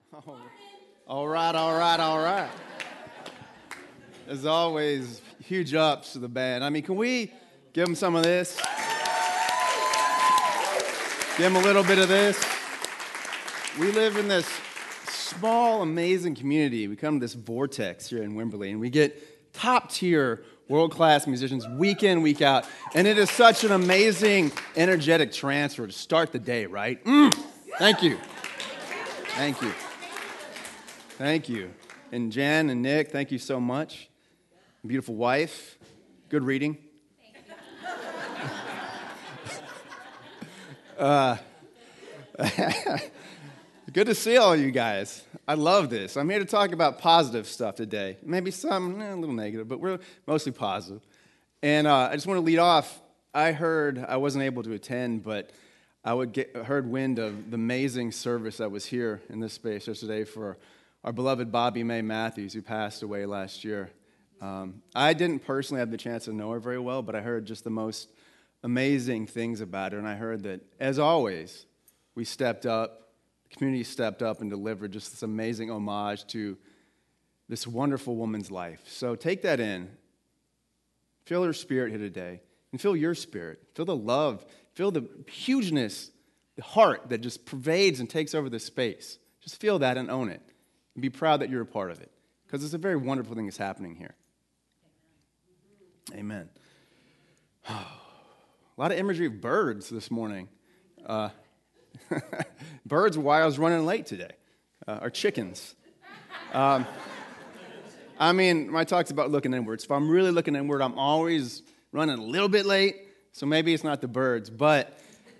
Oh, all right, all right, all right. As always, huge ups to the band. I mean, can we give them some of this? Give them a little bit of this. We live in this small, amazing community. We come to this vortex here in Wimberley, and we get top-tier, world-class musicians week in, week out. And it is such an amazing, energetic transfer to start the day, right? Thank you. Thank you. Thank you. And Jen and Nick, thank you so much. Beautiful wife. Good reading. Good to see all you guys. I love this. I'm here to talk about positive stuff today. Maybe some a little negative, but we're mostly positive. And I just want to lead off. I wasn't able to attend, but I heard wind of the amazing service that was here in this space yesterday for our beloved Bobby May Matthews, who passed away last year. I didn't personally have the chance to know her very well, but I heard just the most amazing things about her, and I heard that, as always, we stepped up, the community stepped up and delivered just this amazing homage to this wonderful woman's life. So take that in. Feel her spirit here today, and feel your spirit. Feel the love, feel the hugeness, the heart that just pervades and takes over this space. Just feel that and own it, and be proud that you're a part of it, because it's a very wonderful thing that's happening here. Amen. A lot of imagery of birds this morning. Birds were why I was running late today. Or chickens. I mean, my talk's about looking inwards. If I'm really looking inward, I'm always running a little bit late, so maybe it's not the birds. But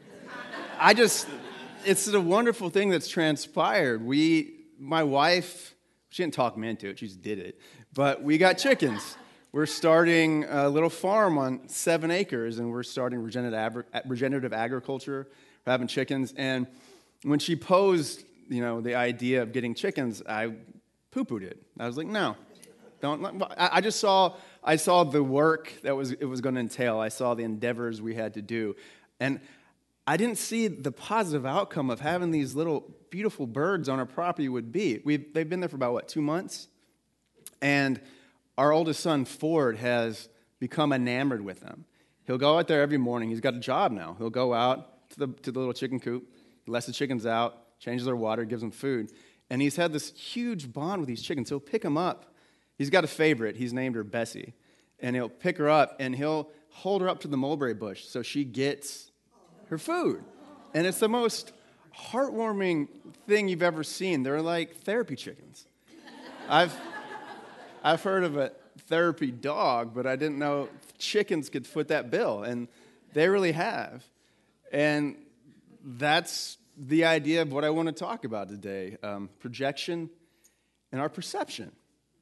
it's a wonderful thing that's transpired. My wife, she didn't talk me into it, she just did it. But we got chickens. We're starting a little farm on 7 acres, and we're starting regenerative agriculture. We're having chickens. And when she posed, the idea of getting chickens, I poo-pooed it. I was like, no, don't. I saw the work it was going to entail. I saw the endeavors we had to do. And I didn't see the positive outcome of having these little beautiful birds on our property would be. They've been there for about, 2 months? And our oldest son, Ford, has become enamored with them. He'll go out there every morning. He's got a job now. He'll go out to the little chicken coop. He lets the chickens out, changes their water, gives them food. And he's had this huge bond with these chickens. He'll pick them up. He's got a favorite. He's named her Bessie. And he'll pick her up, and he'll hold her up to the mulberry bush so she gets her food. And it's the most heartwarming thing you've ever seen. They're like therapy chickens. I've heard of a therapy dog, but I didn't know chickens could foot that bill, and they really have. And that's the idea of what I want to talk about today, projection and our perception.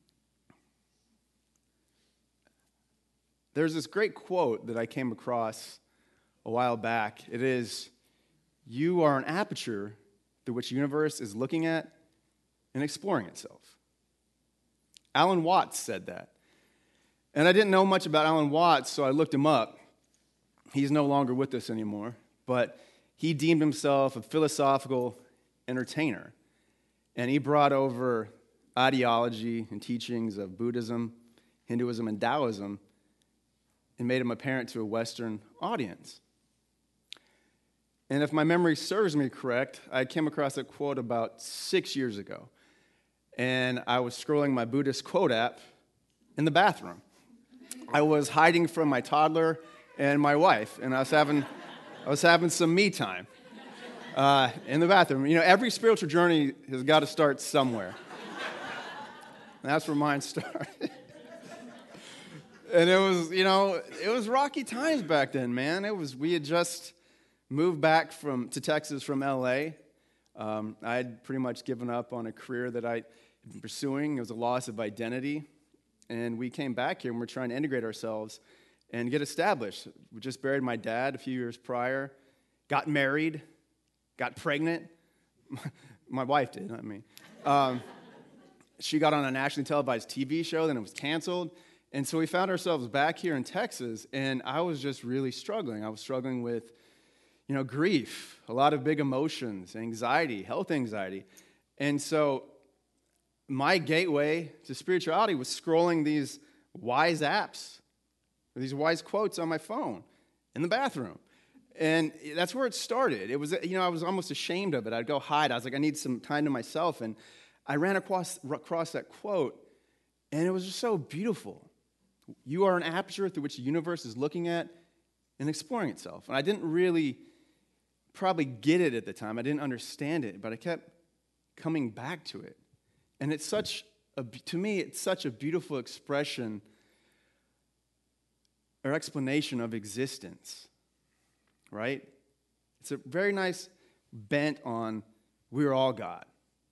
There's this great quote that I came across a while back. It is, "You are an aperture through which the universe is looking at and exploring itself." Alan Watts said that. And I didn't know much about Alan Watts, so I looked him up. He's no longer with us anymore, but he deemed himself a philosophical entertainer. And he brought over ideology and teachings of Buddhism, Hinduism, and Taoism and made them apparent to a Western audience. And if my memory serves me correct, I came across a quote about 6 years ago. And I was scrolling my Buddhist quote app in the bathroom. I was hiding from my toddler and my wife, and I was having some me time in the bathroom. Every spiritual journey has got to start somewhere. And that's where mine started. And it was rocky times back then, man. We had just moved back to Texas from LA. I had pretty much given up on a career that I had been pursuing. It was a loss of identity. And we came back here and we're trying to integrate ourselves and get established. We just buried my dad a few years prior, got married, got pregnant. My wife did, not me. She got on a nationally televised TV show, then it was canceled. And so we found ourselves back here in Texas, and I was just really struggling. I was struggling with, grief, a lot of big emotions, anxiety, health anxiety. And so my gateway to spirituality was scrolling these wise apps, these wise quotes on my phone in the bathroom. And that's where it started. It was, I was almost ashamed of it. I'd go hide. I was like, I need some time to myself. And I ran across that quote, and it was just so beautiful. You are an aperture through which the universe is looking at and exploring itself. And I didn't really probably get it at the time. I didn't understand it, but I kept coming back to it. And to me, it's such a beautiful expression or explanation of existence, right? It's a very nice bent on we're all God.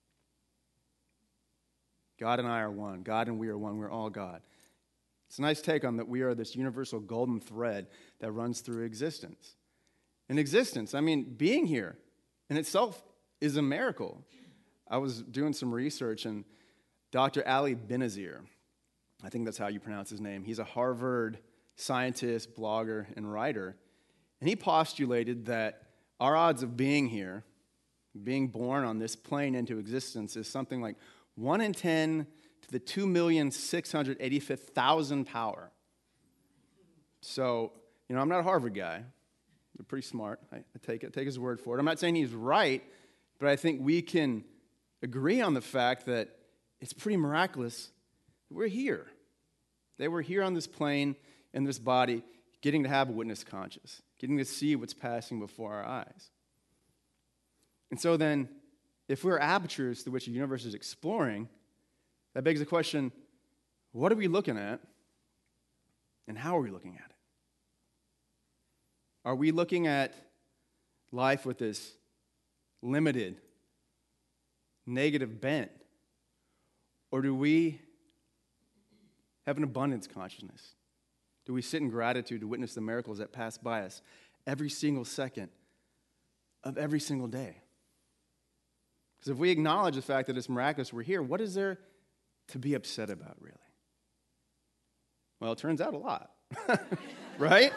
God and I are one. God and we are one. We're all God. It's a nice take on that we are this universal golden thread that runs through existence. And existence, being here in itself is a miracle. I was doing some research, and Dr. Ali Benazir, I think that's how you pronounce his name, he's a Harvard scientist, blogger, and writer, and he postulated that our odds of being here, being born on this plane into existence, is something like 1 in 10 to the 2,685,000 power. So, I'm not a Harvard guy. They're pretty smart. I take his word for it. I'm not saying he's right, but I think we can agree on the fact that it's pretty miraculous that we're here. That we're here on this plane, in this body, getting to have a witness conscious, getting to see what's passing before our eyes. And so then, if we're apertures through which the universe is exploring, that begs the question, what are we looking at, and how are we looking at it? Are we looking at life with this limited, negative bent? Or do we have an abundance consciousness? Do we sit in gratitude to witness the miracles that pass by us every single second of every single day? Because if we acknowledge the fact that it's miraculous we're here, what is there to be upset about, really? Well, it turns out a lot, right?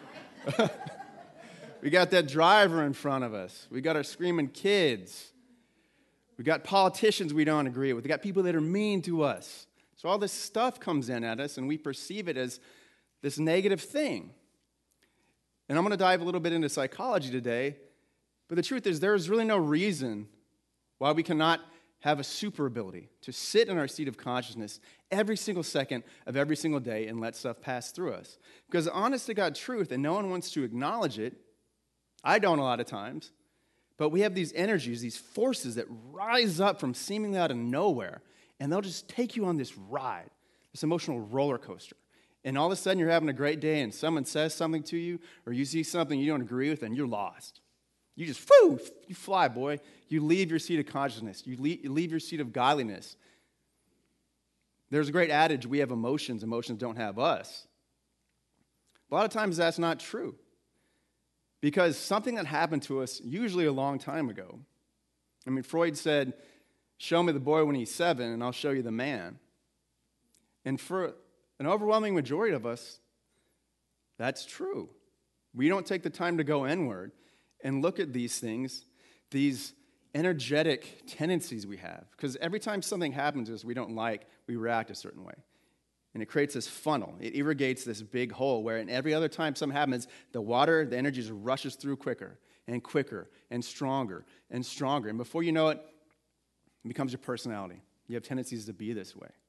We got that driver in front of us. We got our screaming kids. We got politicians we don't agree with. We got people that are mean to us. So all this stuff comes in at us, and we perceive it as this negative thing. And I'm going to dive a little bit into psychology today, but the truth is there's really no reason why we cannot have a super ability to sit in our seat of consciousness every single second of every single day and let stuff pass through us. Because the honest to God truth, and no one wants to acknowledge it, I don't a lot of times, but we have these energies, these forces that rise up from seemingly out of nowhere, and they'll just take you on this ride, this emotional roller coaster. And all of a sudden you're having a great day and someone says something to you, or you see something you don't agree with, and you're lost. You just, you fly, boy. You leave your seat of consciousness. You leave your seat of godliness. There's a great adage, we have emotions, emotions don't have us. A lot of times that's not true. Because something that happened to us usually a long time ago. Freud said, show me the boy when he's 7 and I'll show you the man. And for an overwhelming majority of us, that's true. We don't take the time to go inward and look at these things, these energetic tendencies we have. Because every time something happens to us we don't like, we react a certain way. And it creates this funnel. It irrigates this big hole where in every other time something happens, the water, the energy just rushes through quicker and quicker and stronger and stronger. And before you know it, it becomes your personality. You have tendencies to be this way.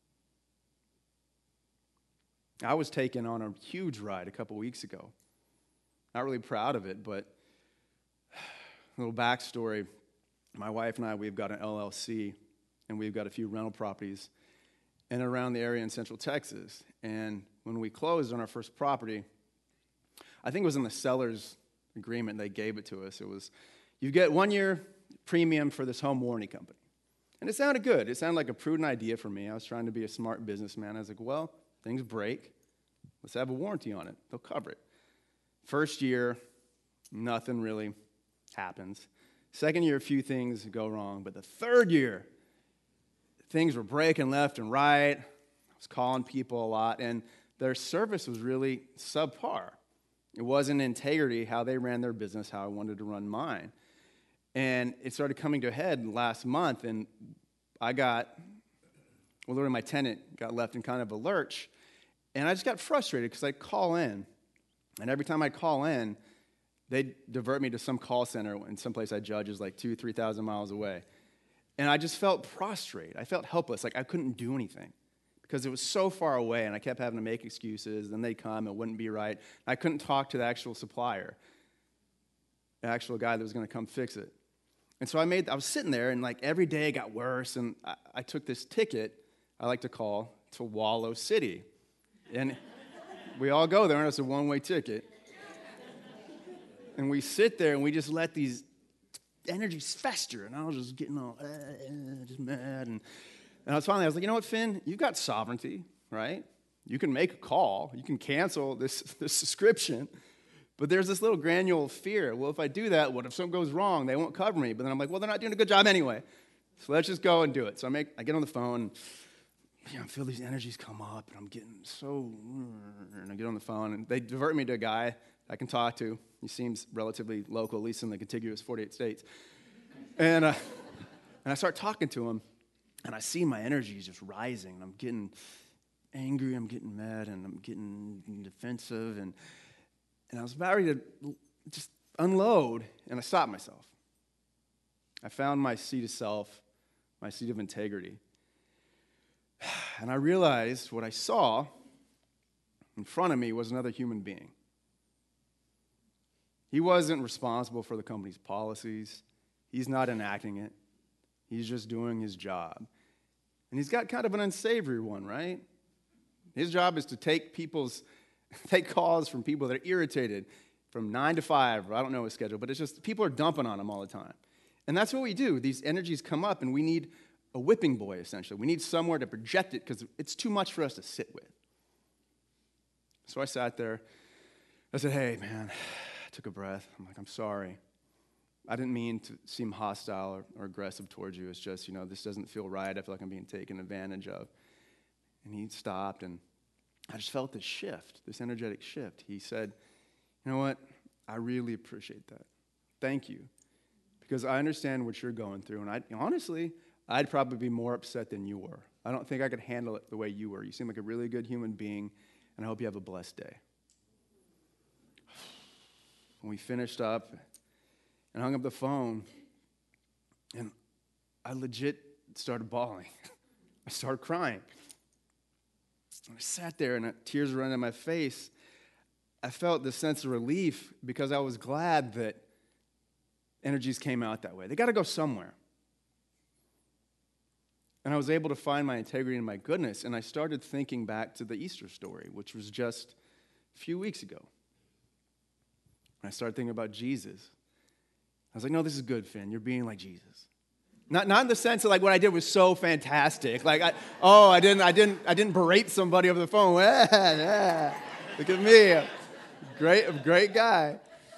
I was taken on a huge ride a couple weeks ago. Not really proud of it, but a little backstory. My wife and I, we've got an LLC, and we've got a few rental properties and around the area in Central Texas. And when we closed on our first property, I think it was in the seller's agreement they gave it to us. It was, you get 1 year premium for this home warranty company. And it sounded good. It sounded like a prudent idea for me. I was trying to be a smart businessman. I was like, well, things break. Let's have a warranty on it. They'll cover it. First year, nothing really happens. Second year, a few things go wrong. But the third year, things were breaking left and right. I was calling people a lot, and their service was really subpar. It wasn't integrity, how they ran their business, how I wanted to run mine. And it started coming to a head last month, and literally my tenant got left in kind of a lurch, and I just got frustrated because I'd call in, and every time I call in, they'd divert me to some call center in some place I judge is like 2,000 to 3,000 miles away. And I just felt prostrate. I felt helpless, like I couldn't do anything because it was so far away, and I kept having to make excuses. Then they'd come, it wouldn't be right. I couldn't talk to the actual supplier, the actual guy that was going to come fix it. And so I was sitting there, and like every day it got worse, and I took this ticket I like to call to Wallow City. And we all go there, and it's a one-way ticket. And we sit there, and we just let these energies fester, and I was just getting all just mad. And I was like, you know what, Finn? You've got sovereignty, right? You can make a call. You can cancel this subscription. But there's this little granule of fear. Well, if I do that, what if something goes wrong? They won't cover me. But then I'm like, well, they're not doing a good job anyway. So let's just go and do it. So I get on the phone, and I feel these energies come up, and I'm getting so, and I get on the phone, and they divert me to a guy I can talk to. He seems relatively local, at least in the contiguous 48 states. And I start talking to him, and I see my energies just rising. I'm getting angry, I'm getting mad, and I'm getting defensive, and I was about ready to just unload, and I stopped myself. I found my seat of self, my seat of integrity. And I realized what I saw in front of me was another human being. He wasn't responsible for the company's policies. He's not enacting it. He's just doing his job. And he's got kind of an unsavory one, right? His job is to take calls from people that are irritated from 9 to 5. I don't know his schedule, but it's just people are dumping on him all the time. And that's what we do. These energies come up, and we need a whipping boy, essentially. We need somewhere to project it because it's too much for us to sit with. So I sat there. I said, hey, man, I took a breath. I'm like, I'm sorry. I didn't mean to seem hostile or aggressive towards you. It's just, this doesn't feel right. I feel like I'm being taken advantage of. And he stopped, and I just felt this shift, this energetic shift. He said, you know what? I really appreciate that. Thank you. Because I understand what you're going through. And honestly, I'd probably be more upset than you were. I don't think I could handle it the way you were. You seem like a really good human being, and I hope you have a blessed day. When we finished up and hung up the phone, and I legit started bawling. I started crying. And I sat there, and tears were running down my face. I felt this sense of relief because I was glad that energies came out that way. They got to go somewhere. And I was able to find my integrity and my goodness, and I started thinking back to the Easter story, which was just a few weeks ago. And I started thinking about Jesus. I was like, no, this is good, Finn. You're being like Jesus. Not in the sense of like what I did was so fantastic. Like, I didn't berate somebody over the phone. Look at me, great guy.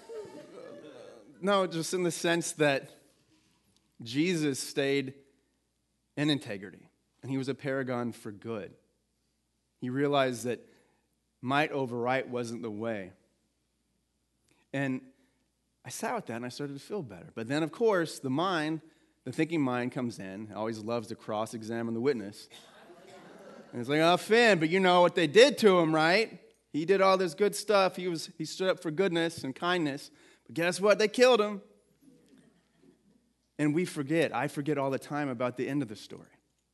No, just in the sense that Jesus stayed in integrity, and he was a paragon for good. He realized that might over right wasn't the way. And I sat with that, and I started to feel better. But then, of course, the thinking mind comes in, always loves to cross-examine the witness. And it's like, oh, Finn, but you know what they did to him, right? He did all this good stuff. He stood up for goodness and kindness. But guess what? They killed him. And I forget all the time about the end of the story.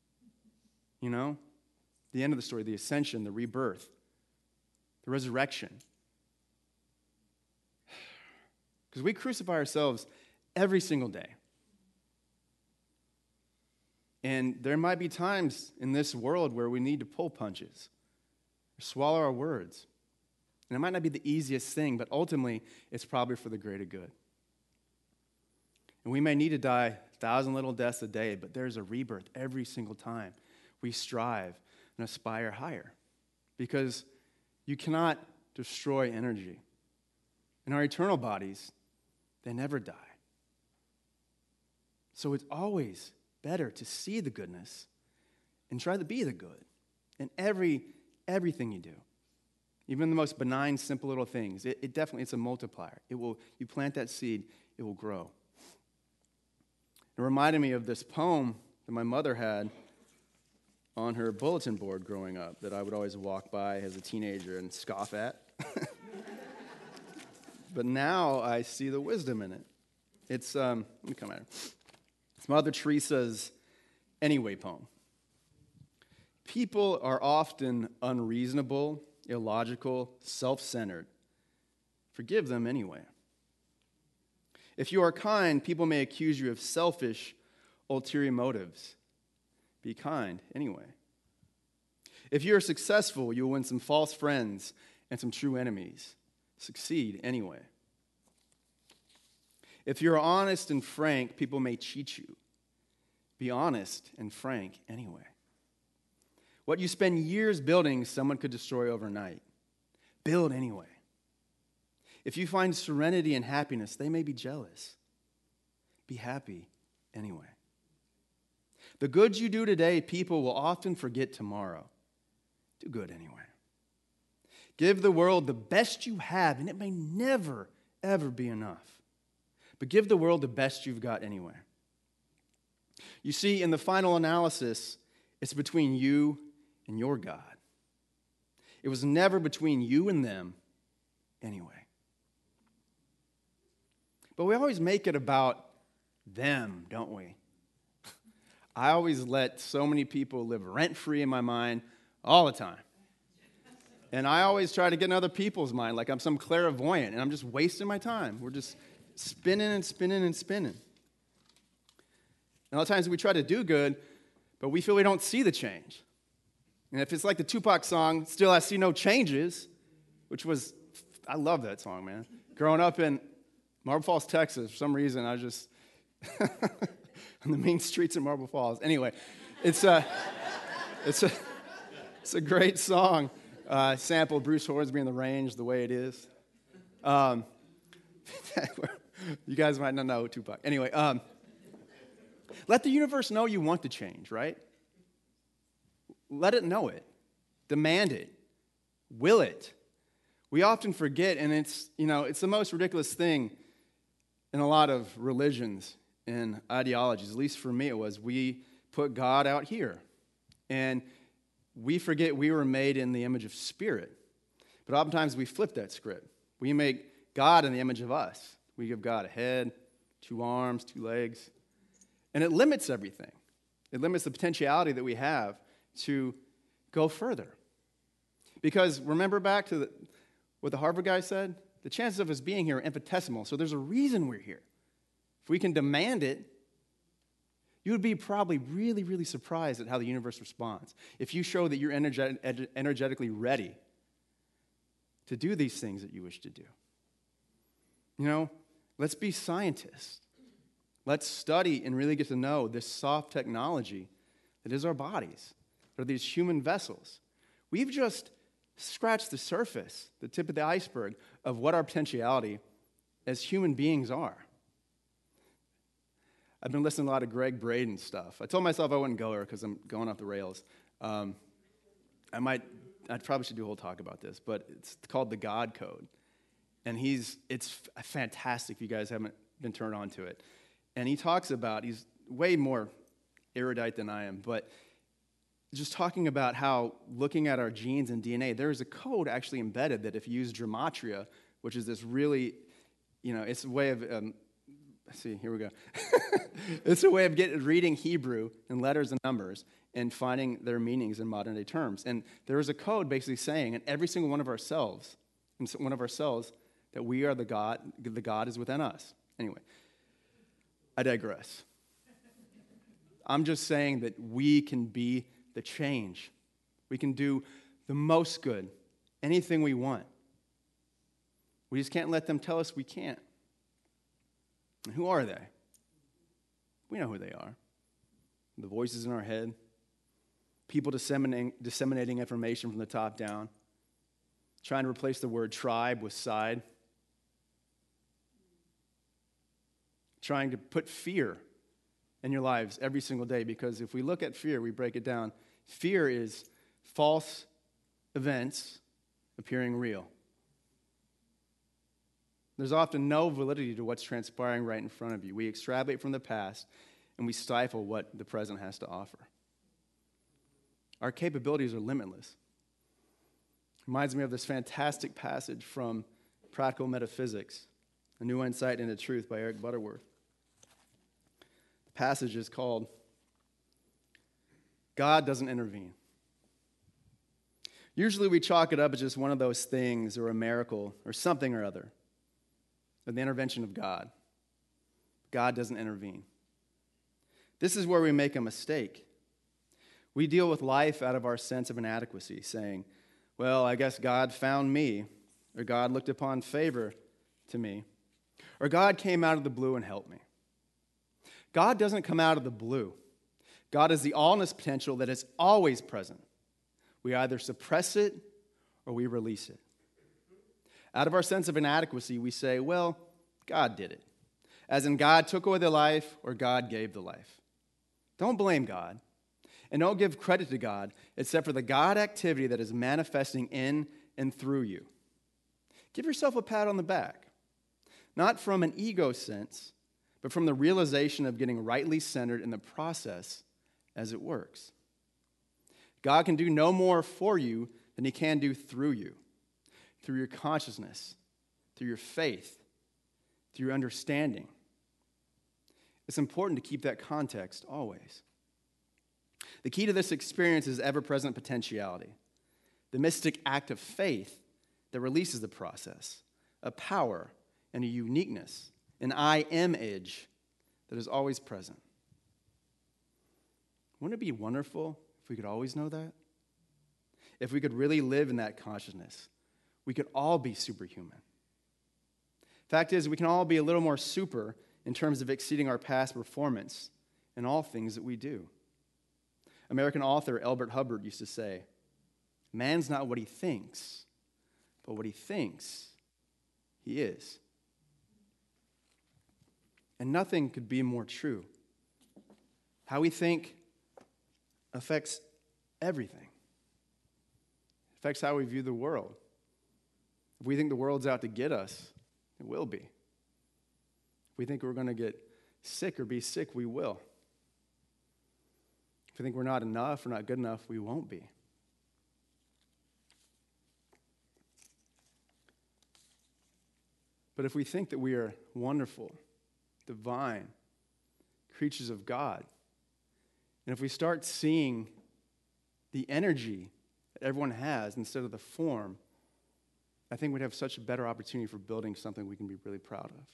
The end of the story, the ascension, the rebirth, the resurrection. Because we crucify ourselves every single day. And there might be times in this world where we need to pull punches, or swallow our words. And it might not be the easiest thing, but ultimately, it's probably for the greater good. And we may need to die 1,000 little deaths a day, but there's a rebirth every single time we strive and aspire higher. Because you cannot destroy energy. In our eternal bodies, they never die. So it's always better to see the goodness and try to be the good in everything you do. Even the most benign, simple little things. It definitely, it's a multiplier. You plant that seed, it will grow. It reminded me of this poem that my mother had on her bulletin board growing up that I would always walk by as a teenager and scoff at. But now I see the wisdom in it. It's, let me come at it. It's Mother Teresa's Anyway poem. People are often unreasonable, illogical, self-centered. Forgive them anyway. If you are kind, people may accuse you of selfish, ulterior motives. Be kind anyway. If you are successful, you will win some false friends and some true enemies. Succeed anyway. If you're honest and frank, people may cheat you. Be honest and frank anyway. What you spend years building, someone could destroy overnight. Build anyway. If you find serenity and happiness, they may be jealous. Be happy anyway. The good you do today, people will often forget tomorrow. Do good anyway. Give the world the best you have, and it may never, ever be enough. But give the world the best you've got anyway. You see, in the final analysis, it's between you and your God. It was never between you and them anyway. But we always make it about them, don't we? I always let so many people live rent-free in my mind all the time. And I always try to get in other people's mind like I'm some clairvoyant, and I'm just wasting my time. We're just spinning and spinning and spinning. And a lot of times we try to do good, but we feel we don't see the change. And if it's like the Tupac song, Still I See No Changes, which was, I love that song, man. Growing up in Marble Falls, Texas, for some reason, I was just on the main streets of Marble Falls. Anyway, it's a great song. Sampled Bruce Hornsby in The Range, The Way It Is. You guys might not know Tupac. Anyway, let the universe know you want to change, right? Let it know it. Demand it. Will it. We often forget, and it's the most ridiculous thing in a lot of religions and ideologies. At least for me it was. We put God out here. And we forget we were made in the image of spirit. But oftentimes we flip that script. We make God in the image of us. We give God a head, 2 arms, 2 legs. And it limits everything. It limits the potentiality that we have to go further. Because remember back to what the Harvard guy said? The chances of us being here are infinitesimal, so there's a reason we're here. If we can demand it, you would be probably really, really surprised at how the universe responds. If you show that you're energetically ready to do these things that you wish to do. Let's be scientists. Let's study and really get to know this soft technology that is our bodies, that are these human vessels. We've just scratched the surface, the tip of the iceberg, of what our potentiality as human beings are. I've been listening to a lot of Greg Braden stuff. I told myself I wouldn't go there because I'm going off the rails. I probably should do a whole talk about this, but it's called The God Code. And it's fantastic if you guys haven't been turned on to it. And he talks about, he's way more erudite than I am, but just talking about how looking at our genes and DNA, there is a code actually embedded that if you use gematria, which is this really, it's a way of, here we go. It's a way of reading Hebrew and letters and numbers and finding their meanings in modern day terms. And there is a code basically saying in every single one of our cells, that we are the God is within us. Anyway, I digress. I'm just saying that we can be the change. We can do the most good, anything we want. We just can't let them tell us we can't. And who are they? We know who they are. The voices in our head, people disseminating information from the top down, trying to replace the word tribe with side, trying to put fear in your lives every single day, because if we look at fear, we break it down. Fear is false events appearing real. There's often no validity to what's transpiring right in front of you. We extrapolate from the past, and we stifle what the present has to offer. Our capabilities are limitless. Reminds me of this fantastic passage from Practical Metaphysics, A New Insight into Truth by Eric Butterworth. The passage is called, God Doesn't Intervene. Usually we chalk it up as just one of those things or a miracle or something or other, but the intervention of God. God doesn't intervene. This is where we make a mistake. We deal with life out of our sense of inadequacy, saying, well, I guess God found me, or God looked upon favor to me, or God came out of the blue and helped me. God doesn't come out of the blue. God is the allness potential that is always present. We either suppress it or we release it. Out of our sense of inadequacy, we say, well, God did it. As in, God took away the life or God gave the life. Don't blame God. And don't give credit to God except for the God activity that is manifesting in and through you. Give yourself a pat on the back. Not from an ego sense, but from the realization of getting rightly centered in the process as it works. God can do no more for you than he can do through you, through your consciousness, through your faith, through your understanding. It's important to keep that context always. The key to this experience is ever-present potentiality, the mystic act of faith that releases the process, a power and a uniqueness, an I am edge that is always present. Wouldn't it be wonderful if we could always know that? If we could really live in that consciousness, we could all be superhuman. Fact is, we can all be a little more super in terms of exceeding our past performance in all things that we do. American author Elbert Hubbard used to say, man's not what he thinks, but what he thinks he is. And nothing could be more true. How we think affects everything. It affects how we view the world. If we think the world's out to get us, it will be. If we think we're going to get sick or be sick, we will. If we think we're not enough or not good enough, we won't be. But if we think that we are wonderful, divine, creatures of God, and if we start seeing the energy that everyone has instead of the form, I think we'd have such a better opportunity for building something we can be really proud of.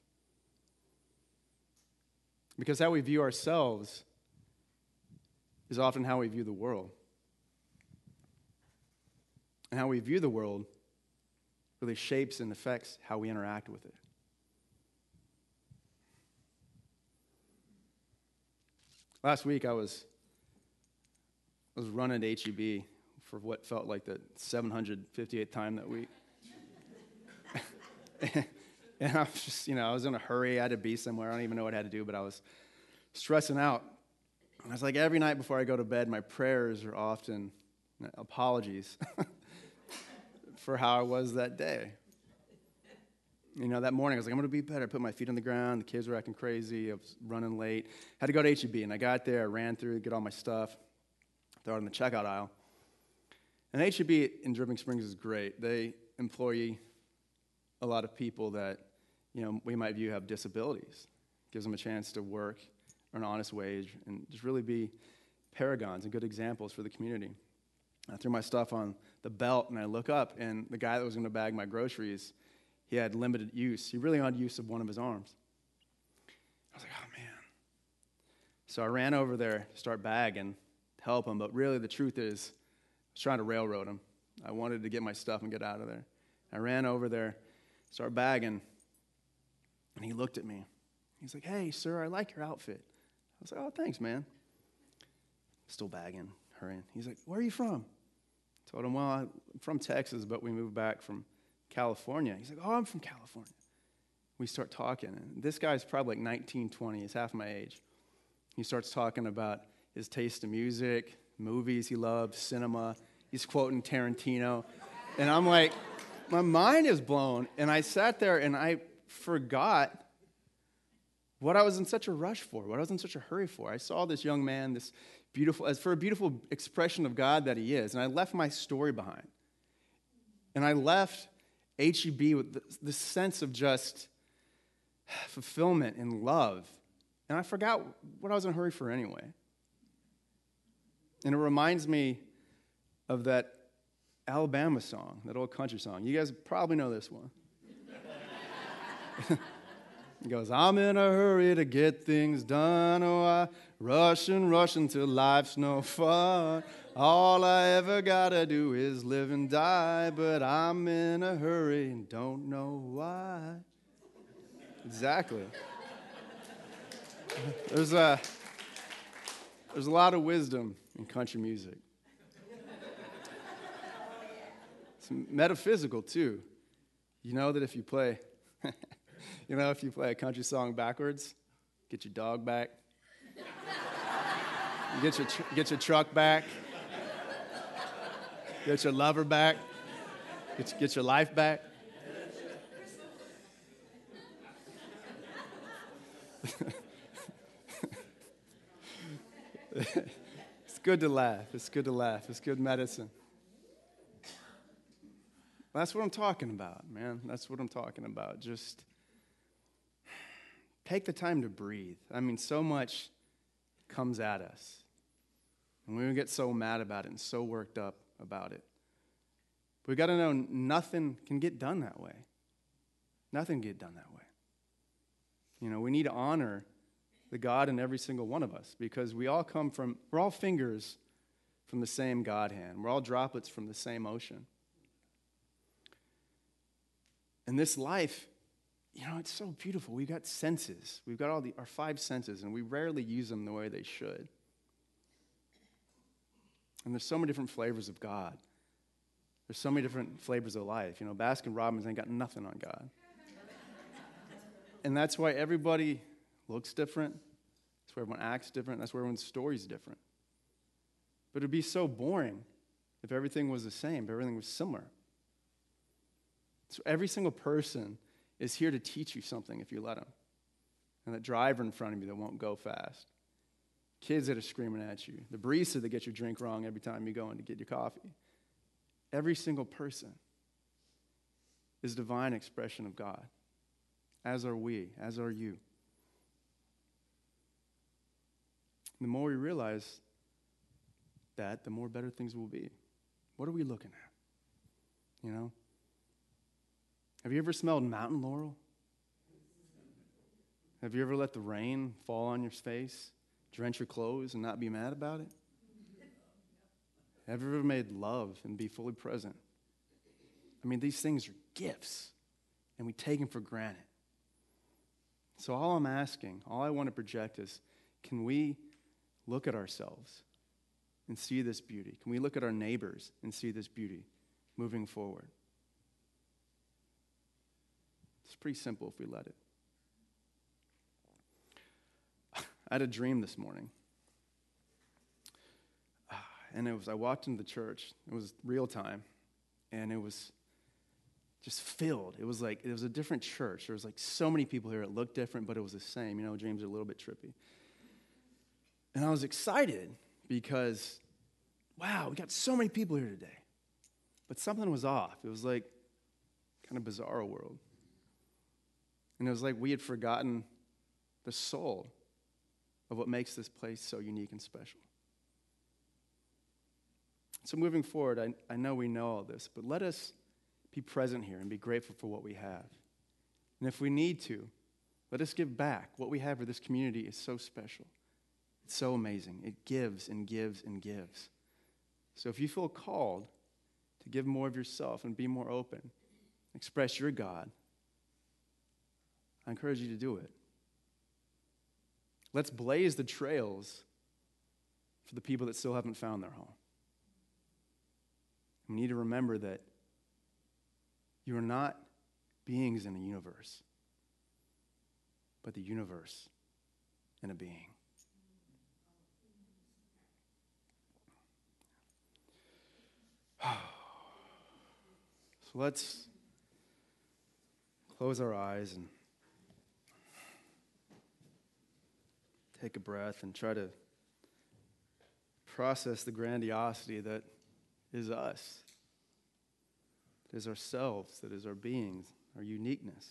Because how we view ourselves is often how we view the world. And how we view the world really shapes and affects how we interact with it. Last week I was running to HEB for what felt like the 758th time that week. And I was just, I was in a hurry. I had to be somewhere. I don't even know what I had to do, but I was stressing out. And I was like, every night before I go to bed, my prayers are often apologies for how I was that day. That morning, I was like, I'm going to be better. I put my feet on the ground. The kids were acting crazy. I was running late. Had to go to HEB, and I got there. I ran through, get all my stuff, throw it in the checkout aisle. And HEB in Dripping Springs is great. They employ a lot of people that, we might view have disabilities. Gives them a chance to work, earn an honest wage, and just really be paragons and good examples for the community. I threw my stuff on the belt, and I look up, and the guy that was going to bag my groceries, he had limited use. He really had use of one of his arms. I was like, oh, man. So I ran over there to start bagging to help him, but really the truth is I was trying to railroad him. I wanted to get my stuff and get out of there. I ran over there, started bagging, and he looked at me. He's like, hey, sir, I like your outfit. I was like, oh, thanks, man. Still bagging, hurrying. He's like, where are you from? I told him, well, I'm from Texas, but we moved back from California. He's like, oh, I'm from California. We start talking, and this guy's probably like 19, 20. He's half my age. He starts talking about his taste in music, movies he loves, cinema. He's quoting Tarantino. And I'm like, my mind is blown. And I sat there, and I forgot what I was in such a rush for, what I was in such a hurry for. I saw this young man, this beautiful, as for a beautiful expression of God that he is, and I left my story behind. And I left HEB with this sense of just fulfillment and love. And I forgot what I was in a hurry for anyway. And it reminds me of that Alabama song, that old country song. You guys probably know this one. It goes, I'm in a hurry to get things done. Oh, I rush till life's no fun. All I ever gotta do is live and die, but I'm in a hurry and don't know why. Exactly. There's a lot of wisdom in country music. It's metaphysical too. You know that if you play a country song backwards, get your dog back, you get your truck back, get your lover back, get your life back. It's good to laugh. It's good to laugh. It's good medicine. That's what I'm talking about, man. That's what I'm talking about. Just take the time to breathe. I mean, so much comes at us. And we get so mad about it and so worked up about it. But we got to know nothing can get done that way. Nothing can get done that way. You know, we need to honor the God in every single one of us because we're all fingers from the same God hand. We're all droplets from the same ocean. And this life, you know, it's so beautiful. We've got senses. We've got our 5 senses, and we rarely use them the way they should. And there's so many different flavors of God. There's so many different flavors of life. You know, Baskin Robbins ain't got nothing on God. And that's why everybody looks different. That's why everyone acts different. That's why everyone's story's different. But it'd be so boring if everything was the same, if everything was similar. So every single person is here to teach you something if you let them. And that driver in front of you that won't go fast. Kids that are screaming at you. The barista that gets your drink wrong every time you go in to get your coffee. Every single person is a divine expression of God. As are we, as are you. The more we realize that, the more better things will be. What are we looking at? You know? Have you ever smelled mountain laurel? Have you ever let the rain fall on your face, drench your clothes, and not be mad about it? Have you ever made love and be fully present? I mean, these things are gifts, and we take them for granted. So all I'm asking, all I want to project is, can we look at ourselves and see this beauty? Can we look at our neighbors and see this beauty moving forward? It's pretty simple if we let it. I had a dream this morning. And I walked into the church. It was real time. And it was just filled. It was a different church. There was like so many people here. It looked different, but it was the same. You know, dreams are a little bit trippy. And I was excited because, wow, we got so many people here today. But something was off. It was like kind of bizarre world. And it was like we had forgotten the soul of what makes this place so unique and special. So moving forward, I know we know all this, but let us be present here and be grateful for what we have. And if we need to, let us give back. What we have for this community is so special. It's so amazing. It gives and gives and gives. So if you feel called to give more of yourself and be more open, express your God, I encourage you to do it. Let's blaze the trails for the people that still haven't found their home. We need to remember that you are not beings in a universe, but the universe in a being. So let's close our eyes and take a breath and try to process the grandiosity that is us, that is ourselves, that is our beings, our uniqueness.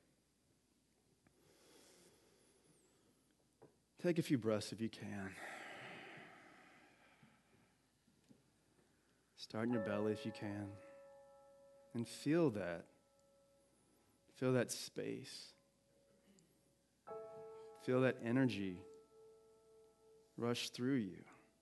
Take a few breaths if you can. Start in your belly if you can. And feel that. Feel that space. Feel that energy rush through you.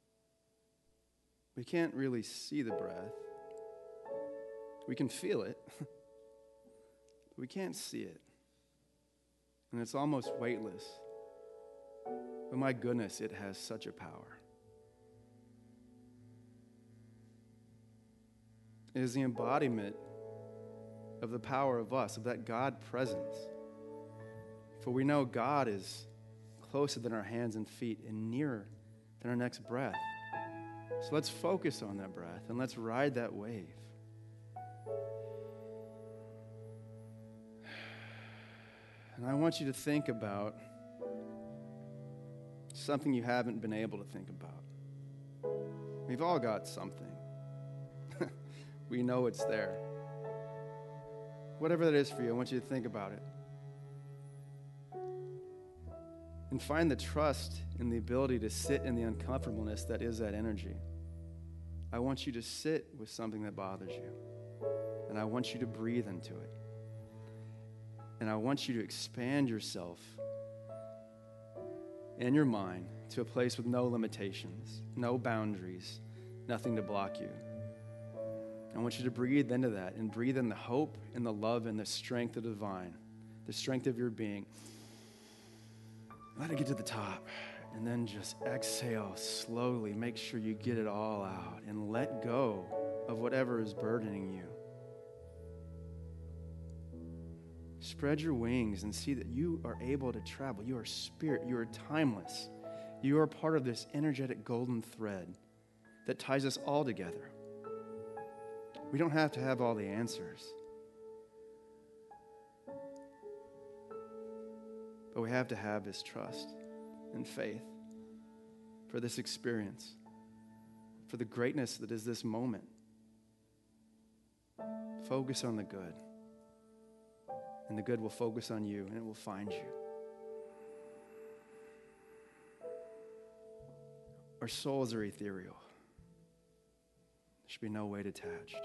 We can't really see the breath. We can feel it. We can't see it. And it's almost weightless. But my goodness, it has such a power. It is the embodiment of the power of us, of that God presence. For we know God is closer than our hands and feet and nearer than our next breath. So let's focus on that breath and let's ride that wave. And I want you to think about something you haven't been able to think about. We've all got something. We know it's there. Whatever that is for you, I want you to think about it. And find the trust in the ability to sit in the uncomfortableness that is that energy. I want you to sit with something that bothers you. And I want you to breathe into it. And I want you to expand yourself in your mind to a place with no limitations, no boundaries, nothing to block you. I want you to breathe into that and breathe in the hope and the love and the strength of the divine, the strength of your being. Let it get to the top and then just exhale slowly. Make sure you get it all out and let go of whatever is burdening you. Spread your wings and see that you are able to travel. You are spirit. You are timeless. You are part of this energetic golden thread that ties us all together. We don't have to have all the answers. But we have to have this trust and faith for this experience, for the greatness that is this moment. Focus on the good. And the good will focus on you, and it will find you. Our souls are ethereal. There should be no weight attached.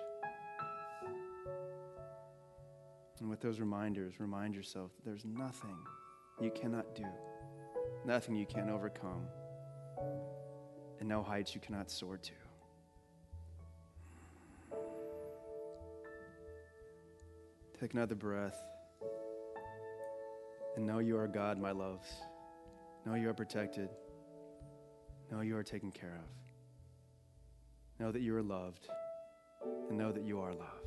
And with those reminders, remind yourself that there's nothing you cannot do, nothing you can't overcome, and no heights you cannot soar to. Take another breath. And know you are God, my loves. Know you are protected. Know you are taken care of. Know that you are loved. And know that you are love.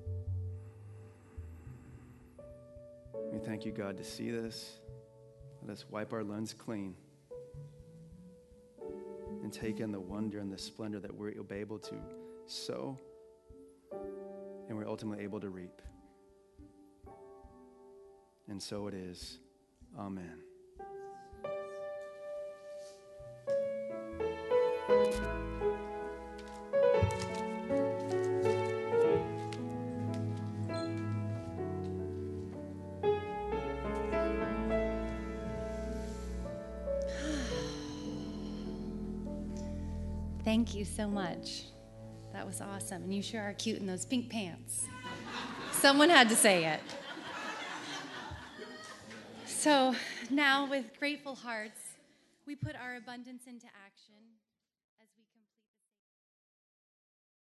We thank you, God, to see this. Let us wipe our lens clean and take in the wonder and the splendor that we're able to sow and we're ultimately able to reap. And so it is. Amen. Thank you so much. That was awesome. And you sure are cute in those pink pants. Someone had to say it. So now, with grateful hearts, we put our abundance into action as we complete.